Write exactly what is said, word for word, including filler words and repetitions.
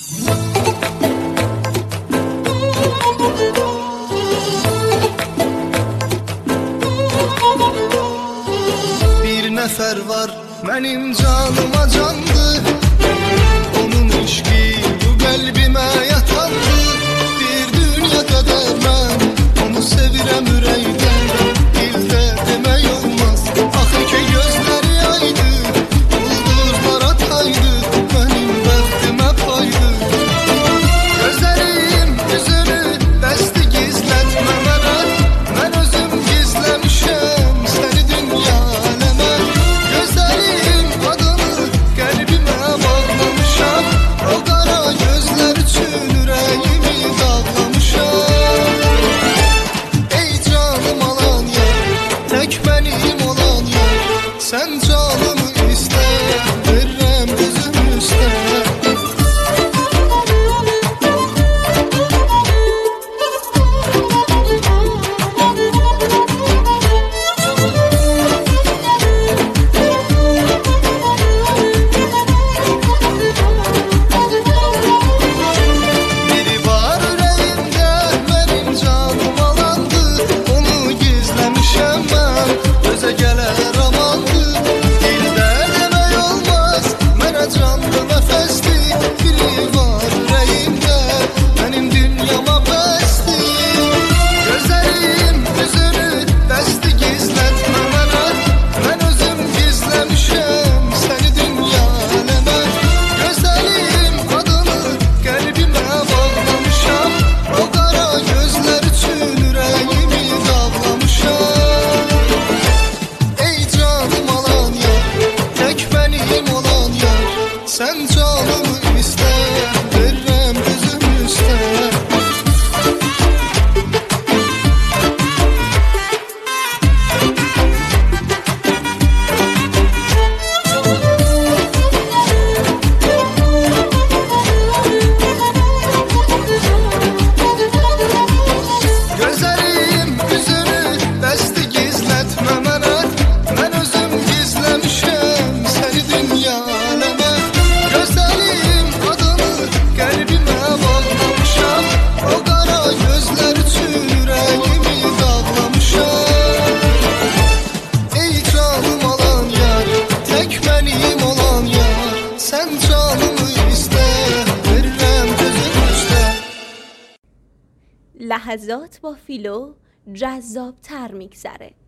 Bir nəfər var mənim canıma candı, onun eşqi bu qəlbimə yatandı. Bir dünya qədər mən onu sevirəm ürəkdən, dildə demək olmaz. Axır ki gözləri aydı, ulduzlara taydı, mənim bəxtimə paydı. Gözlərim üzünü dəsti gizlətmə mənə, mən özüm gizləmişəm səni dünya aləmə. Gözlərim adını qəlbimə bağlamışam, o qara gözlər üçün ürəyimi dağlamışam. Ey canım alan yar, tək mənim olan yar, sən canımı istə, verirəm gözüm üstə. Biri var ürəyimdə mənim canım alandı, onu gizləmişəm mən, gözə gələr amandı. Dildə demək olmaz, mənə canlı nəfəsdi. Biri var ürəyimdə mənim dünyama bəsdi. Gözlərim üzünü dəsti gizlətmə mənə, mən özüm gizləmişəm səni dünya aləmə. Gözlərim adını qəlbimə bağlamışam, o qara gözlər üçün ürəyimi dağlamışam. Ey canım alan yar, tək mənim olan yar, sən canımı istə, verirəm gözüm üstə. Gözlərim üzünü dəsti gizlətmə mənə, mən özüm gizləmişəm səni dünya aləmə. Gözlərim adını qəlbimə bağlamışam, o qara gözlər üçün ürəyimi dağlamışam. Ey canım alan yar, tək mənim olan yar, sən canımı istə, verirəm gözüm üstə. لحظات با فیلو جذاب‌تر میگذره.